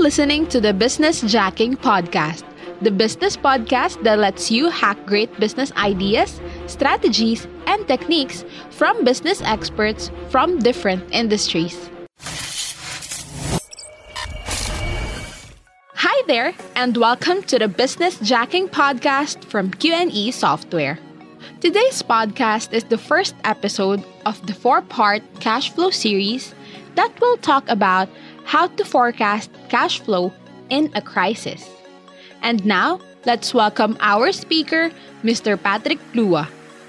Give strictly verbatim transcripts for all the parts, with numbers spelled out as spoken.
listening to the Business Jacking Podcast, the business podcast that lets you hack great business ideas, strategies, and techniques from business experts from different industries. Hi there, and welcome to the Business Jacking Podcast from Q and E Software. Today's podcast is the first episode of the four-part cash flow series that will talk about how to forecast cash flow in a crisis. And now, let's welcome our speaker, Mister Patrick Plua.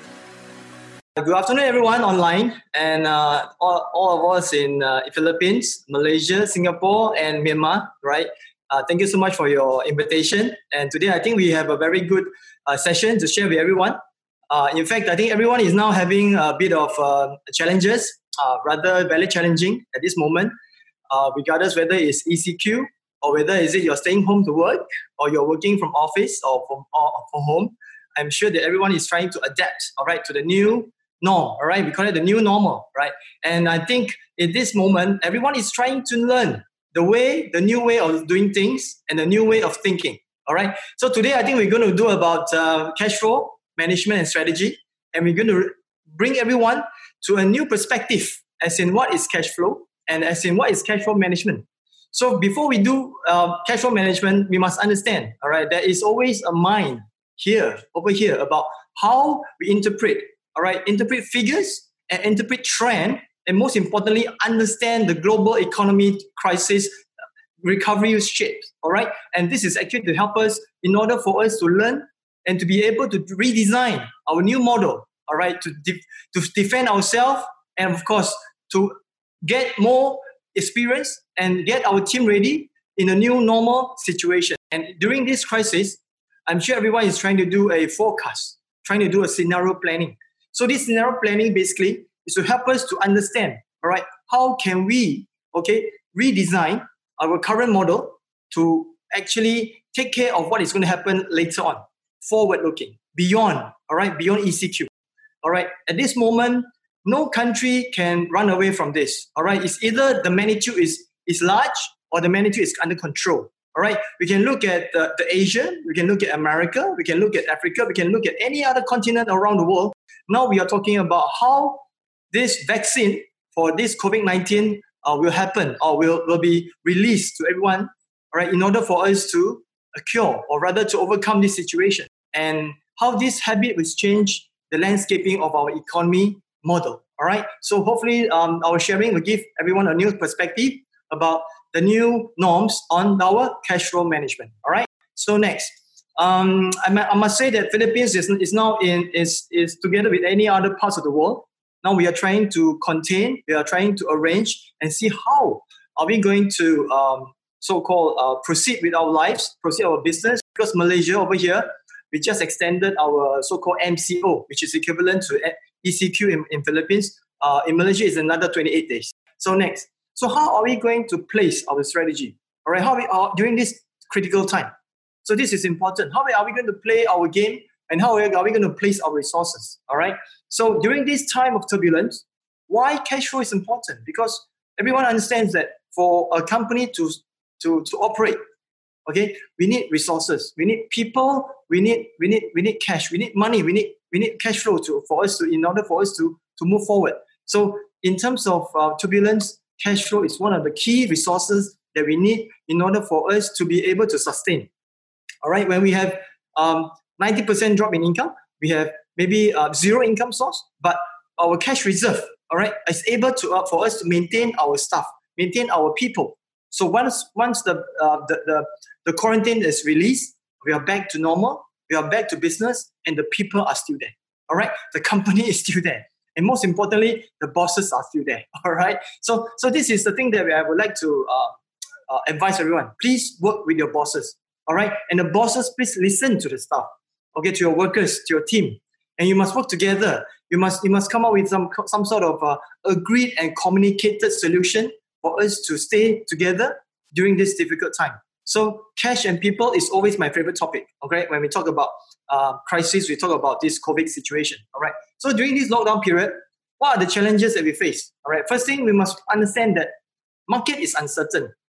Good afternoon, everyone online, and uh, all, all of us in uh, Philippines, Malaysia, Singapore, and Myanmar, right? Uh, thank you so much for your invitation. And today, I think we have a very good uh, session to share with everyone. Uh, in fact, I think everyone is now having a bit of uh, challenges, uh, rather very challenging at this moment. Uh, regardless whether it's E C Q or whether is it you're staying home to work or you're working from office or from, or from home, I'm sure that everyone is trying to adapt, all right, to the new norm, all right? We call it the new normal, right? And I think in this moment, everyone is trying to learn the way, the new way of doing things and the new way of thinking, all right? So today, I think we're going to do about uh, cash flow management and strategy, and we're going to bring everyone to a new perspective as in what is cash flow, and as in what is cash flow management. So before we do uh, cash flow management, we must understand, all right, there is always a mind here, over here, about how we interpret, all right, interpret figures and interpret trend, and most importantly, understand the global economy crisis recovery shapes, all right? And this is actually to help us in order for us to learn and to be able to redesign our new model, all right, to, de- to defend ourselves, and of course, to get more experience and get our team ready in a new normal situation. And during this crisis, I'm sure everyone is trying to do a forecast, trying to do a scenario planning. So this scenario planning basically is to help us to understand, all right, how can we, okay, redesign our current model to actually take care of what is going to happen later on, forward-looking, beyond, all right, beyond E C Q. All right, at this moment, no country can run away from this. All right, it's either the magnitude is, is large or the magnitude is under control. All right, we can look at the, the Asia, we can look at America, we can look at Africa, we can look at any other continent around the world. Now we are talking about how this vaccine for this COVID nineteen uh, will happen or will, will be released to everyone. All right, in order for us to cure or rather to overcome this situation, and how this habit will change the landscaping of our economy model. All right. So hopefully um, our sharing will give everyone a new perspective about the new norms on our cash flow management. All right. So next, um, I, I must say that Philippines is, is now in is is together with any other parts of the world. Now we are trying to contain, we are trying to arrange and see how are we going to um, so-called uh, proceed with our lives, proceed our business. Because Malaysia over here, we just extended our so-called M C O, which is equivalent to E C Q in, in Philippines. Uh, in Malaysia, is another twenty-eight days. So next, so how are we going to place our strategy? All right, how we are during this critical time? So this is important. How are we going to play our game, and how are we going to place our resources? All right. So during this time of turbulence, why cash flow is important? Because everyone understands that for a company to to to operate, okay, we need resources, we need people, we need we need we need cash, we need money, we need we need cash flow to for us to in order for us to to move forward. So in terms of uh, turbulence, cash flow is one of the key resources that we need in order for us to be able to sustain. All right, when we have um, ninety percent drop in income, we have maybe uh, zero income source, but our cash reserve, all right, is able to uh, for us to maintain our staff, maintain our people. So once once the, uh, the the the quarantine is released, we are back to normal. We are back to business, and the people are still there. All right, the company is still there, and most importantly, the bosses are still there. All right, so so this is the thing that I would like to uh, uh, advise everyone. Please work with your bosses. All right, and the bosses, please listen to the staff. Okay, to your workers, to your team, and you must work together. You must you must come up with some some sort of uh, agreed and communicated solution for us to stay together during this difficult time. So cash and people is always my favorite topic. Okay, when we talk about uh, crisis, we talk about this COVID situation. All right. So during this lockdown period, what are the challenges that we face? All right. First thing, we must understand that market is uncertain.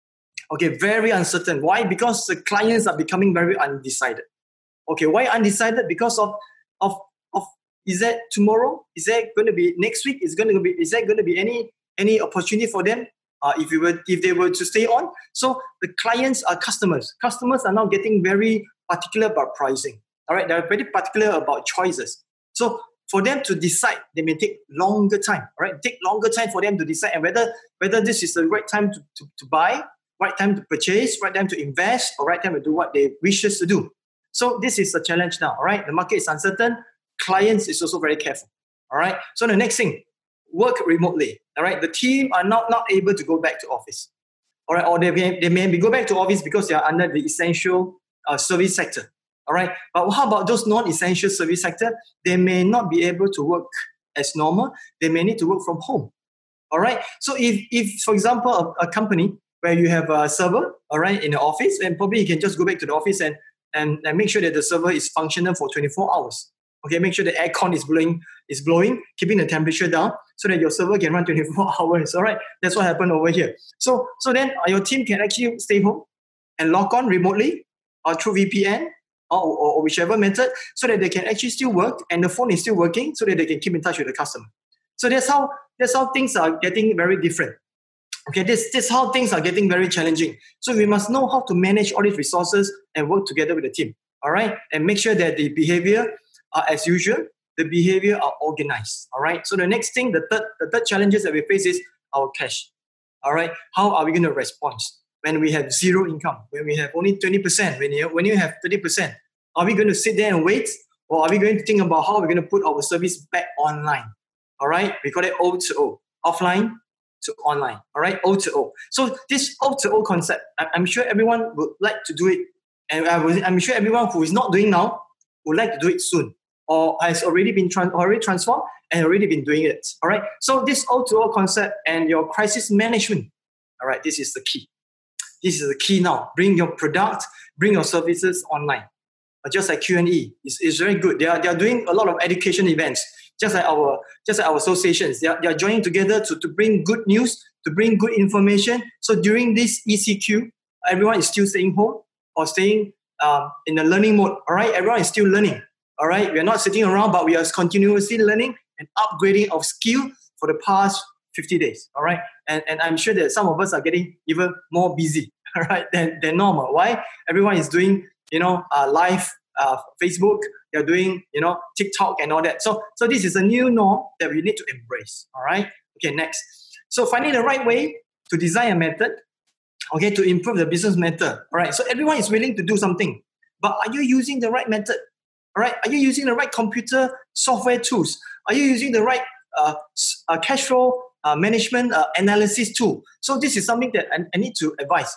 Okay, very uncertain. Why? Because the clients are becoming very undecided. Okay, why undecided? Because of of of is that tomorrow? Is that going to be next week? Is going to be? Is there going to be any any opportunity for them? Uh, if we were if they were to stay on, so the clients are customers. Customers are now getting very particular about pricing. All right, they're very particular about choices. So for them to decide, they may take longer time. All right, take longer time for them to decide and whether whether this is the right time to, to, to buy, right time to purchase, right time to invest, or right time to do what they wishes to do. So this is a challenge now. All right, the market is uncertain. Clients is also very careful. All right. So the next thing, work remotely. All right, the team are not not able to go back to office. All right, or they may, they may go back to office because they are under the essential uh, service sector. All right, but how about those non-essential service sector? They may not be able to work as normal. They may need to work from home. All right, so if, if for example, a, a company where you have a server, all right, in the office, and probably you can just go back to the office and, and, and make sure that the server is functional for twenty-four hours. Okay, make sure the aircon is blowing, is blowing, keeping the temperature down so that your server can run twenty-four hours. All right, that's what happened over here. So, so then your team can actually stay home and log on remotely or through V P N or, or, or whichever method, so that they can actually still work and the phone is still working, so that they can keep in touch with the customer. So that's how that's how things are getting very different. Okay, this this is how things are getting very challenging. So we must know how to manage all these resources and work together with the team. All right, and make sure that the behavior are as usual, the behavior are organized. All right. So the next thing, the third, the third challenges that we face is our cash. All right. How are we going to respond when we have zero income? When we have only twenty percent? When you when you have thirty percent? Are we going to sit there and wait, or are we going to think about how we're going to put our service back online? All right. We call it O to O, offline to online. All right. O to O. So this O to O concept, I'm sure everyone would like to do it, and I'm sure everyone who is not doing now would like to do it soon, or has already been trans- already transformed and already been doing it. All right. So this O to O concept and your crisis management. All right. This is the key. This is the key now. Bring your product, bring your services online. Uh, just like Q and E, it's, it's very good. They are they are doing a lot of education events. Just like our just like our associations, they are, they are joining together to, to bring good news, to bring good information. So during this E C Q, everyone is still staying home or staying um, in the learning mode. All right. Everyone is still learning. All right, we are not sitting around, but we are continuously learning and upgrading of skill for the past fifty days. All right, and, and I'm sure that some of us are getting even more busy, all right, than, than normal. Why? Everyone is doing, you know, uh, live uh, Facebook. They're doing, you know, TikTok and all that. So, so this is a new norm that we need to embrace. All right. Okay. Next. So finding the right way to design a method, okay, to improve the business method. All right. So everyone is willing to do something, but are you using the right method? All right. Are you using the right computer software tools? Are you using the right uh, uh, cash flow uh, management uh, analysis tool? So this is something that I, I need to advise.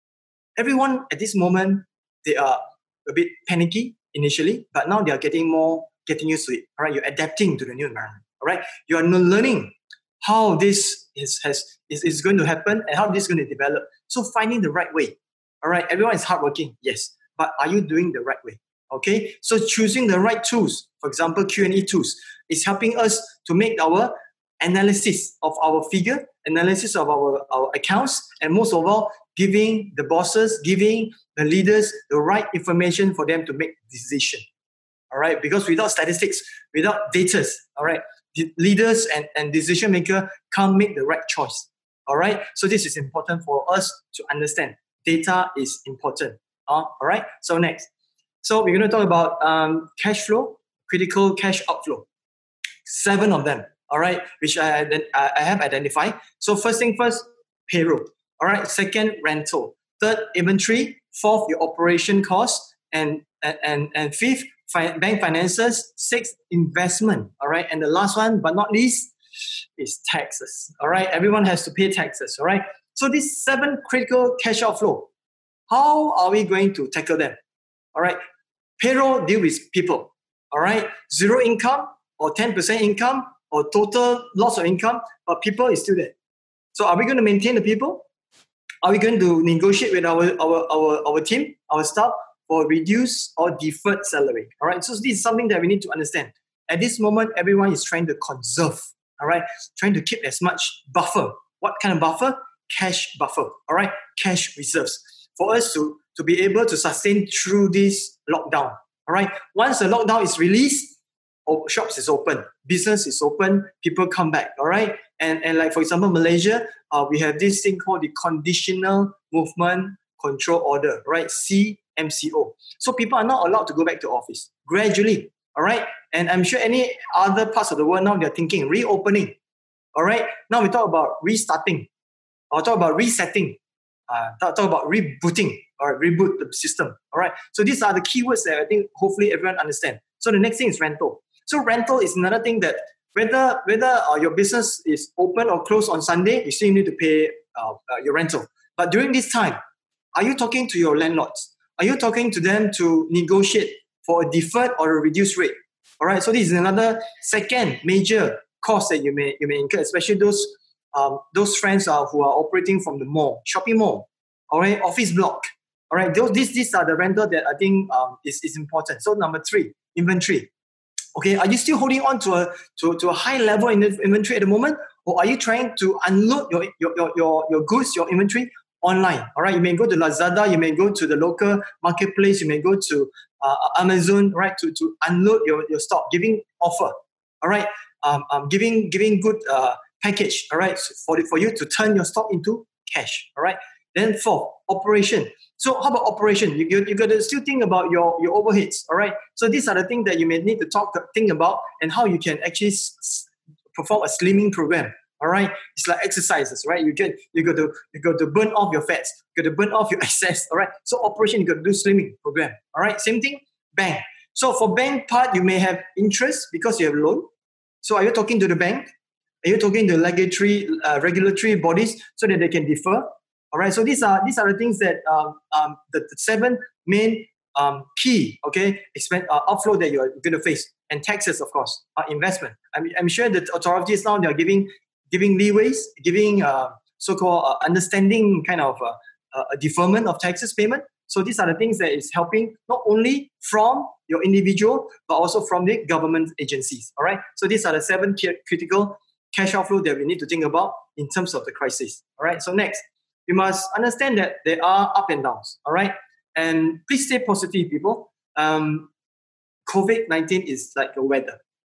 Everyone at this moment, they are a bit panicky initially, but now they are getting more, getting used to it. All right. You're adapting to the new environment. All right. You are learning how this is, has, is, is going to happen and how this is going to develop. So finding the right way. All right. Everyone is hardworking. Yes. But are you doing the right way? Okay, so choosing the right tools, for example, Q and E tools, is helping us to make our analysis of our figure, analysis of our, our accounts, and most of all, giving the bosses, giving the leaders the right information for them to make decision. All right, because without statistics, without data, all right, the leaders and, and decision maker can't make the right choice. All right, so this is important for us to understand. Data is important. Uh, all right, so next. So we're going to talk about um, cash flow, critical cash outflow. Seven of them, all right, which I, I have identified. So first thing first, payroll. All right, second, rental. Third, inventory. Fourth, your operation costs. And, and, and fifth, fi- bank finances. Sixth, investment. All right, and the last one, but not least, is taxes. All right, everyone has to pay taxes. All right, so these seven critical cash outflow, how are we going to tackle them? All right. Payroll deal with people, all right? Zero income or ten percent income or total loss of income, but people is still there. So are we going to maintain the people? Are we going to negotiate with our, our, our, our team, our staff, for reduced or deferred salary? All right, so this is something that we need to understand. At this moment, everyone is trying to conserve, all right? Trying to keep as much buffer. What kind of buffer? cash buffer, all right, cash reserves for us to, to be able to sustain through this lockdown, all right. Once the lockdown is released, oh, shops is open, business is open, people come back, all right. And, and like, for example, Malaysia, uh, we have this thing called the Conditional Movement Control Order, right, C M C O. So people are not allowed to go back to office gradually, all right. And I'm sure any other parts of the world now, they're thinking reopening, all right. Now we talk about restarting, or talk about resetting, uh, talk, talk about rebooting, or reboot the system, all right. So these are the keywords that I think hopefully everyone understands. So the next thing is rental. So rental is another thing that whether whether uh, your business is open or closed on Sunday, you still need to pay uh, uh, your rental. But during this time, are you talking to your landlords? Are you talking to them to negotiate for a deferred or a reduced rate? All right. So this is another second major cost that you may you may incur, especially those um, those friends uh, who are operating from the mall, shopping mall, all right, office block. All right. Those these these are the rental that I think um, is is important. So number three, inventory. Okay, are you still holding on to a to, to a high level in inventory at the moment, or are you trying to unload your your, your your your goods, your inventory online? All right, you may go to Lazada, you may go to the local marketplace, you may go to uh, Amazon, right, to, to unload your, your stock, giving offer. All right, um, um giving giving good uh, package. All right, so for the, for you to turn your stock into cash. All right, then fourth, operation. So how about operation? You, you, you got to still think about your, your overheads, all right? So these are the things that you may need to talk, think about, and how you can actually s- s- perform a slimming program, all right? It's like exercises, right? You get you got to you got to burn off your fats, you got to burn off your excess, all right? So operation, you got to do slimming program, all right? Same thing, bank. So for bank part, you may have interest because you have loan. So are you talking to the bank? Are you talking to regulatory uh, regulatory bodies so that they can defer? All right, so these are these are the things that um, um, the, the seven main um, key okay expense uh, outflow that you're going to face, and taxes, of course, uh, investment. I'm, I'm sure that authorities now they are giving giving leeways, giving uh, so-called uh, understanding kind of uh, uh, a deferment of taxes payment. So these are the things that is helping not only from your individual but also from the government agencies. All right, so these are the seven key, critical cash outflow that we need to think about in terms of the crisis. All right, so next. You must understand that there are up and downs, all right? And please stay positive, people. Um, COVID nineteen is like a weather,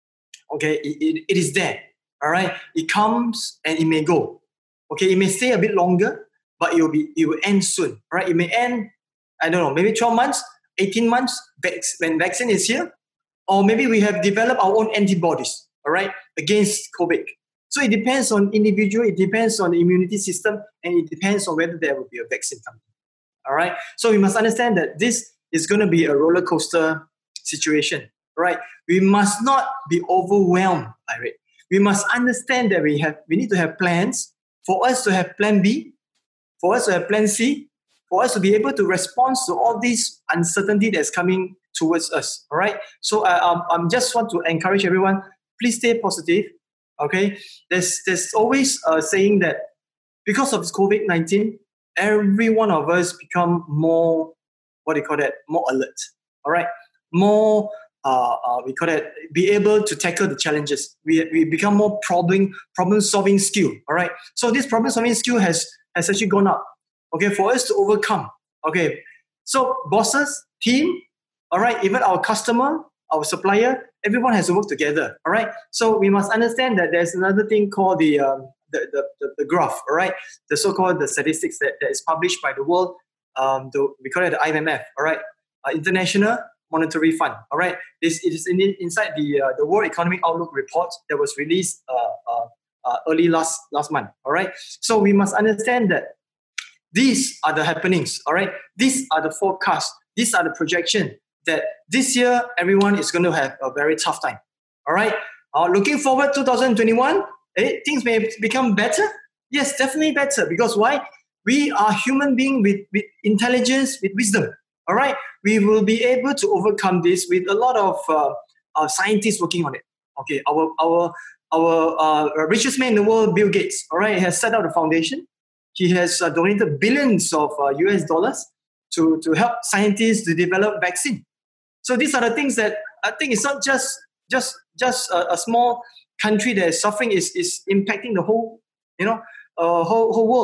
okay? It, it, it is there, all right? It comes and it may go, okay? It may stay a bit longer, but it will be it will end soon, all right? It may end, I don't know, maybe twelve months, eighteen months when vaccine is here, or maybe we have developed our own antibodies, all right, against COVID. So it depends on individual, it depends on the immunity system, and it depends on whether there will be a vaccine coming. All right. So we must understand that this is going to be a roller coaster situation. Right. We must not be overwhelmed by it. We must understand that we have we need to have plans for us to have plan B, for us to have plan C, for us to be able to respond to all this uncertainty that's coming towards us. All right. So I um, I just want to encourage everyone, please stay positive. Okay, there's there's always a saying that because of this COVID nineteen, every one of us become more, what do you call that, more alert, all right? More, uh, uh, we call it, be able to tackle the challenges. We, we become more problem, problem-solving skill, all right? So this problem-solving skill has, has actually gone up, okay, for us to overcome, okay? So bosses, team, all right, even our customer, our supplier, everyone has to work together, all right? So we must understand that there's another thing called the um, the, the, the, the graph, all right? The so-called the statistics that, that is published by the world, um, the, we call it the I M F, all right? Uh, International Monetary Fund, all right? This it is in, inside the uh, the World Economic Outlook report that was released uh, uh, uh, early last last month, all right? So we must understand that these are the happenings, all right? These are the forecasts, these are the projections that this year, everyone is going to have a very tough time. All right. Uh, looking forward to twenty twenty-one, eh, things may become better. Yes, definitely better. Because why? We are human beings with, with intelligence, with wisdom. All right. We will be able to overcome this with a lot of uh, uh, scientists working on it. Okay. Our our our uh, richest man in the world, Bill Gates, all right, has set out a foundation. He has uh, donated billions of uh, U S dollars to, to help scientists to develop vaccine. So these are the things that I think it's not just just just a, a small country that is suffering, is is impacting the whole, you know, uh, whole whole world.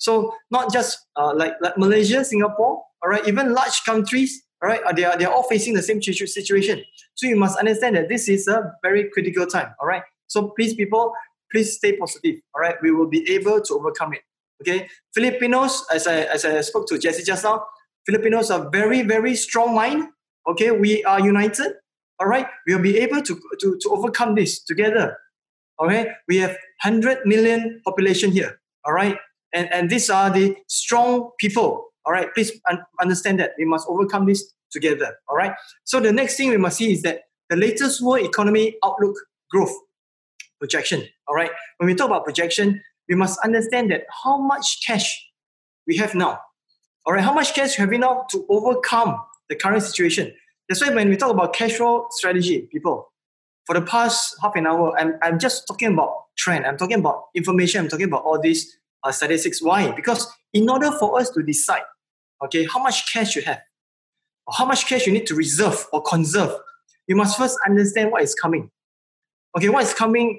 So not just uh, like, like Malaysia, Singapore, all right, even large countries, all right, they are, they are all facing the same situation. So you must understand that this is a very critical time, all right? So please, people, please stay positive, all right? We will be able to overcome it, okay? Filipinos, as I, as I spoke to Jesse just now, Filipinos are very, very strong mind, okay? We are united, all right? We will be able to, to, to overcome this together, okay? We have one hundred million population here, all right? And, and these are the strong people, all right? Please un- understand that we must overcome this together, all right? So the next thing we must see is that the latest World Economy Outlook growth projection, all right? When we talk about projection, we must understand that how much cash we have now, all right? How much cash have we now to overcome the current situation? That's why when we talk about cash flow strategy, people, for the past half an hour, I'm, I'm just talking about trend. I'm talking about information. I'm talking about all these uh, statistics. Why? Because in order for us to decide, okay, how much cash you have, or how much cash you need to reserve or conserve, you must first understand what is coming. Okay, what is coming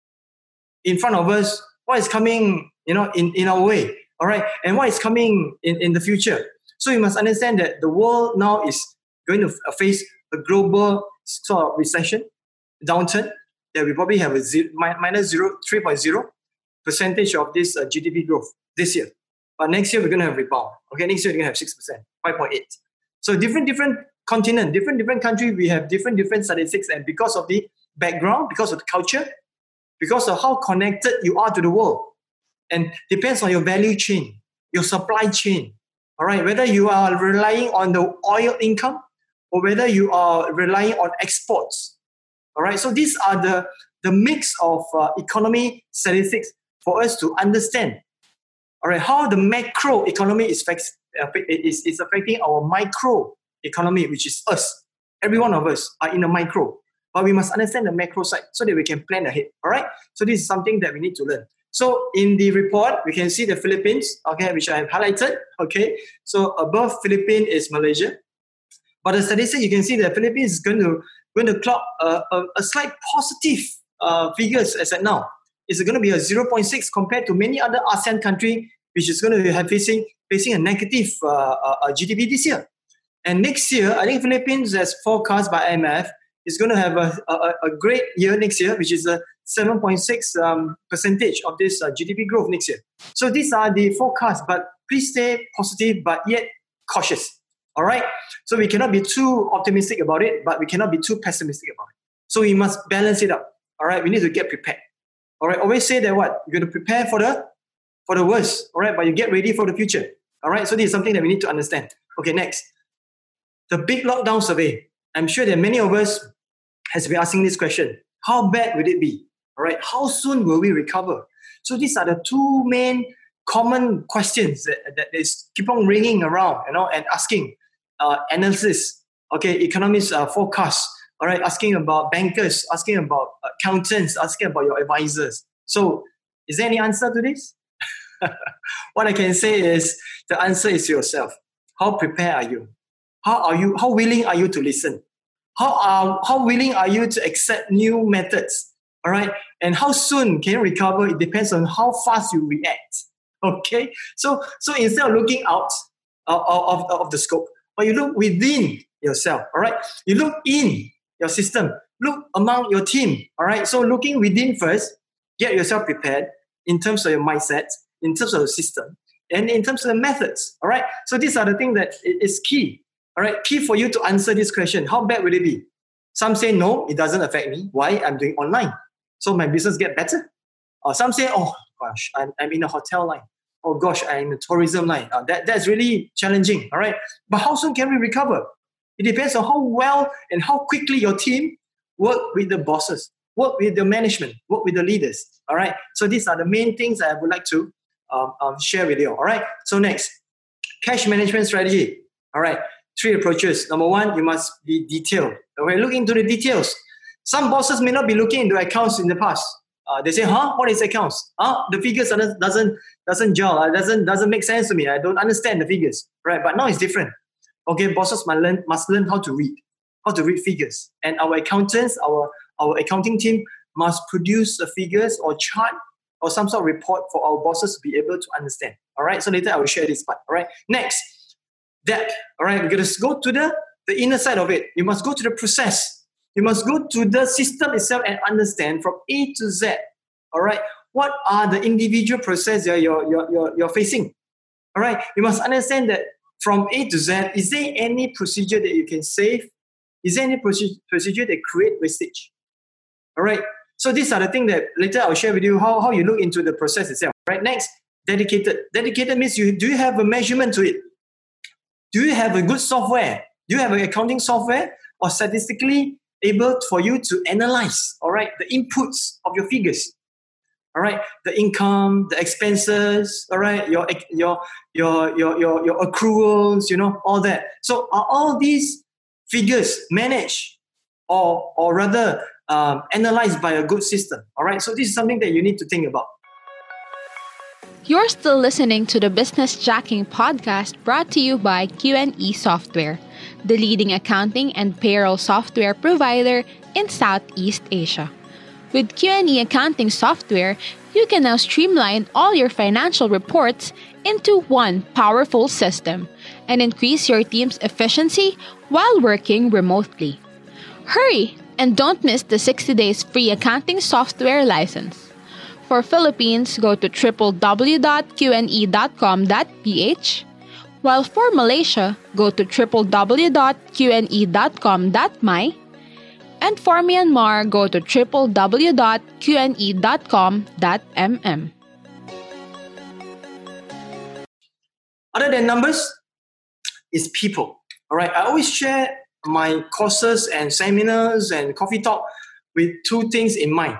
in front of us, what is coming, you know, in, in our way, all right, and what is coming in, in the future. So you must understand that the world now is going to face a global sort of recession, downturn, that we probably have a zero, minus zero, three point zero percentage of this uh, G D P growth this year. But next year, we're going to have rebound. Okay, next year, we're going to have six percent, five point eight. So different, different continent, different, different country, we have different, different statistics. And because of the background, because of the culture, because of how connected you are to the world, and depends on your value chain, your supply chain, all right, whether you are relying on the oil income or whether you are relying on exports, all right. So these are the, the mix of uh, economy statistics for us to understand, all right, how the macro economy is, is, is affecting our micro economy, which is us. Every one of us are in a micro. But we must understand the macro side so that we can plan ahead, all right? So this is something that we need to learn. So in the report, we can see the Philippines, okay, which I have highlighted, okay? So above Philippines is Malaysia. But the statistics, you can see that Philippines is going to, going to clock a, a, a slight positive uh, figures as at now. It's going to be a zero point six compared to many other ASEAN countries, which is going to have facing, facing a negative uh, uh, G D P this year. And next year, I think Philippines, as forecast by I M F, is going to have a, a, a great year next year, which is a seven point six um, percentage of this uh, G D P growth next year. So these are the forecasts, but please stay positive, but yet cautious. All right? So we cannot be too optimistic about it, but we cannot be too pessimistic about it. So we must balance it up. All right? We need to get prepared. All right? Always say that what? You're going to prepare for the, for the worst. All right? But you get ready for the future. All right? So this is something that we need to understand. Okay, next. The big lockdown survey. I'm sure that many of us has been asking this question. How bad would it be? All right. How soon will we recover? So these are the two main common questions that, that is keep on ringing around, you know, and asking uh, analysts, okay, economists uh, forecasts, all right, asking about bankers, asking about accountants, asking about your advisors. So is there any answer to this? What I can say is the answer is yourself. How prepared are you? How are you? How willing are you to listen? How are how willing are you to accept new methods? All right, and how soon can you recover? It depends on how fast you react. Okay, so so instead of looking out uh, of, of the scope, but you look within yourself. All right, you look in your system, look among your team. All right, so looking within first, get yourself prepared in terms of your mindset, in terms of the system, and in terms of the methods. All right, so these are the things that is key. All right, key for you to answer this question. How bad will it be? Some say, no, it doesn't affect me. Why? I'm doing online. So my business get better. Or some say, oh, gosh, I'm, I'm in a hotel line. Oh, gosh, I'm in a tourism line. Uh, that, that's really challenging. All right. But how soon can we recover? It depends on how well and how quickly your team work with the bosses, work with the management, work with the leaders. All right. So these are the main things I would like to um, um, share with you. All right. So next, cash management strategy. All right. Three approaches. Number one, you must be detailed. Okay, look into the details. Some bosses may not be looking into accounts in the past. Uh, they say, huh? What is accounts? Huh? The figures doesn't doesn't doesn't gel. Uh, doesn't doesn't make sense to me. I don't understand the figures. Right? But now it's different. Okay, bosses must learn must learn how to read, how to read figures. And our accountants, our our accounting team must produce the figures or chart, or some sort of report for our bosses to be able to understand. All right, so later I will share this part. All right, next, depth. All right, we're going to go to the, the inner side of it. You must go to the process. You must go to the system itself and understand from A to Z. All right, what are the individual processes you're, you're, you're, you're facing? All right, you must understand that from A to Z, is there any procedure that you can save? Is there any procedure, procedure that create wastage? All right, so these are the things that later I'll share with you how, how you look into the process itself. Right, next, dedicated. Dedicated means you do you have a measurement to it? Do you have a good software? Do you have an accounting software or statistically able for you to analyze, all right, the inputs of your figures? All right, the income, the expenses, all right, your your your your your, your accruals, you know, all that. So are all these figures managed or or rather um, analyzed by a good system? All right, so this is something that you need to think about. You're still listening to the Business Jacking podcast brought to you by Q and E Software, the leading accounting and payroll software provider in Southeast Asia. With Q and E accounting software, you can now streamline all your financial reports into one powerful system and increase your team's efficiency while working remotely. Hurry and don't miss the sixty days free accounting software license. For Philippines, go to w w w dot q n e dot com dot p h, while for Malaysia, go to w w w dot q n e dot com dot m y, and for Myanmar, go to w w w dot q n e dot com dot m m. Other than numbers, is people. All right, I always share my courses and seminars and coffee talk with two things in mind.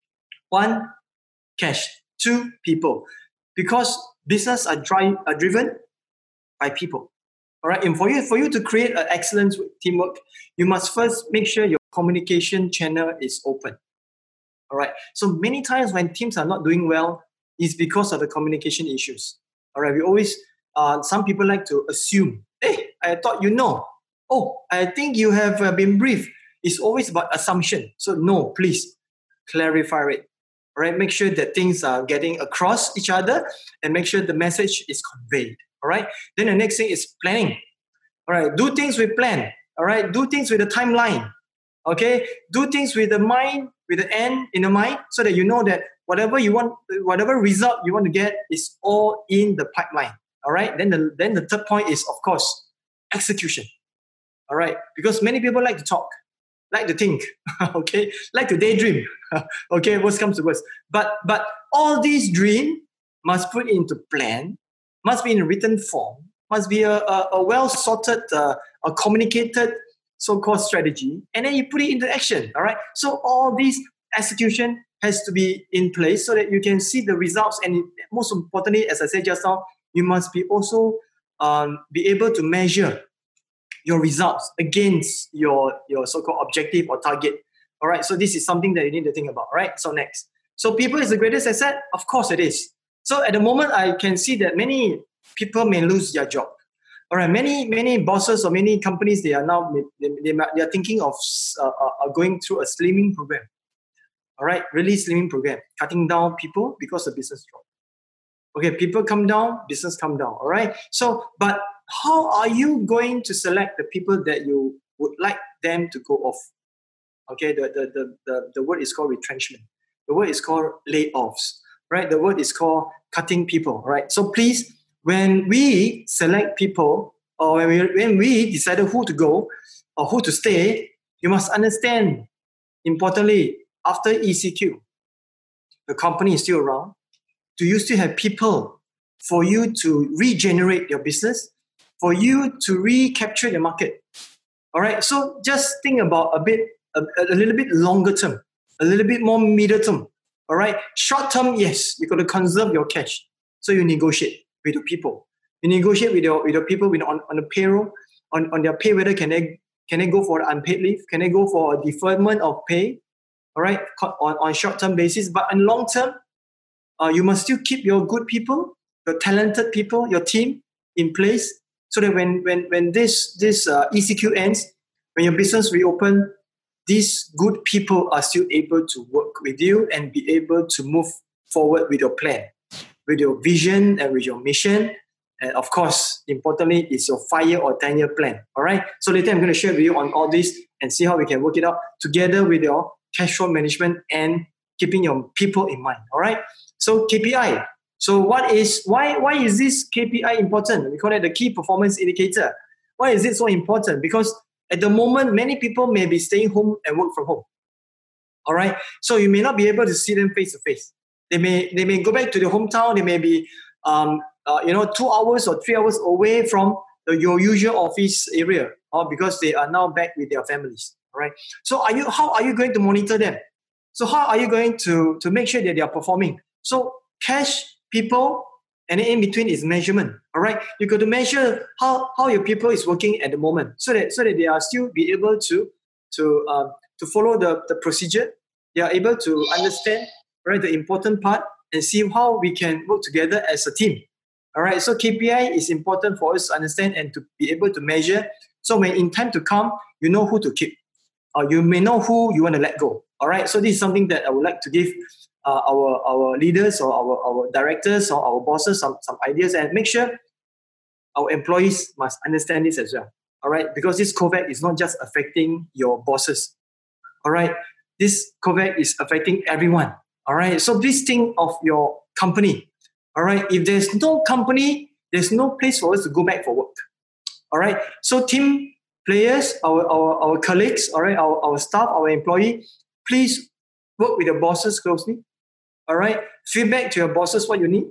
One, cash. Two, people. Because business are, dri- are driven by people. All right, and for you, for you to create an excellent teamwork, you must first make sure your communication channel is open. All right, so many times when teams are not doing well, it's because of the communication issues. All right, we always, uh, some people like to assume, hey, I thought you know. Oh, I think you have uh, been briefed. It's always about assumption. So no, please clarify it. All right, make sure that things are getting across each other and make sure the message is conveyed. All right, then the next thing is planning. All right, do things with plan. All right, do things with a timeline. Okay, do things with the mind, with the end in the mind, so that you know that whatever you want, whatever result you want to get is all in the pipeline. All right, then the then the third point is, of course, execution. All right, because many people like to talk, like to think, okay, like to daydream. Okay, worst comes to worst. But but all these dreams must put into plan, must be in a written form, must be a, a, a well-sorted, uh, a communicated so-called strategy, and then you put it into action. All right. So all these execution has to be in place so that you can see the results. And most importantly, as I said just now, you must be also um, be able to measure your results against your, your so-called objective or target. All right. So this is something that you need to think about. Right. So next. So people is the greatest asset? Of course it is. So at the moment, I can see that many people may lose their job. All right, many many bosses or many companies, they are now they, they, they are thinking of uh, uh, going through a slimming program. All right, really slimming program, cutting down people because the business drop. Okay, people come down, business come down. All right, so but how are you going to select the people that you would like them to go off? Okay, the the the the, the word is called retrenchment. The word is called layoffs. Right, the word is called cutting people. Right, so please. When we select people or when we, when we decide who to go or who to stay, you must understand, importantly, after E C Q, the company is still around. Do you still have people for you to regenerate your business, for you to recapture the market? All right, so just think about a bit, a, a little bit longer term, a little bit more middle term. All right, short term, yes, you got to conserve your cash, so you negotiate with the people. You negotiate with your with your people with on, on the payroll, on, on their pay, whether can they can they go for unpaid leave? Can they go for a deferment of pay? All right, on, on short-term basis. But in long term, uh, you must still keep your good people, your talented people, your team in place so that when when when this this uh, E C Q ends, when your business reopen, these good people are still able to work with you and be able to move forward with your plan, with your vision and with your mission. And of course, importantly, it's your five-year or ten-year plan. All right. So later I'm going to share with you on all this and see how we can work it out together with your cash flow management and keeping your people in mind. All right. So K P I. So what is why why is this K P I important? We call it the key performance indicator. Why is it so important? Because at the moment, many people may be staying home and work from home. All right. So you may not be able to see them face to face. They may they may go back to their hometown. They may be um, uh, you know two hours or three hours away from the, your usual office area, or because they are now back with their families. All right. So are you how are you going to monitor them? So how are you going to to make sure that they are performing? So cash, people, and in between is measurement. All right. You got to measure how, how your people is working at the moment, so that so that they are still be able to to um, to follow the, the procedure. They are able to understand, right, the important part and see how we can work together as a team. All right. So K P I is important for us to understand and to be able to measure. So when in time to come, you know who to keep, or you may know who you want to let go. All right. So this is something that I would like to give Uh, our our leaders or our, our directors or our bosses some, some ideas, and make sure our employees must understand this as well. All right, because this COVID is not just affecting your bosses. All right, this COVID is affecting everyone. All right, so please think of your company. All right, if there's no company, there's no place for us to go back for work. All right, so team players, our our, our colleagues, all right, our, our staff, our employee, please work with your bosses closely. All right, feedback to your bosses what you need.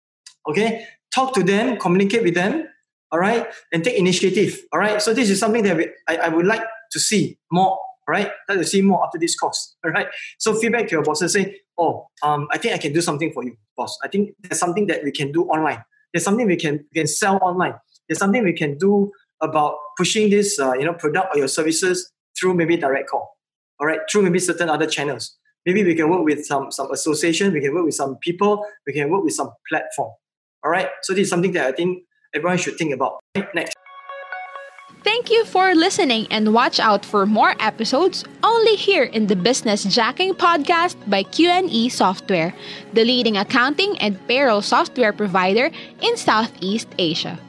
Okay, talk to them, communicate with them. All right, and take initiative. All right, so this is something that we, I, I would like to see more. All right, like to see more after this course. All right, so feedback to your bosses. Say, oh, um, I think I can do something for you, boss. I think there's something that we can do online. There's something we can we can sell online. There's something we can do about pushing this, uh, you know, product or your services through maybe direct call. All right, through maybe certain other channels. Maybe we can work with some, some association, we can work with some people, we can work with some platform. All right? So this is something that I think everyone should think about. Right? Next. Thank you for listening, and watch out for more episodes only here in the Business Jacking Podcast by Q and E Software, the leading accounting and payroll software provider in Southeast Asia.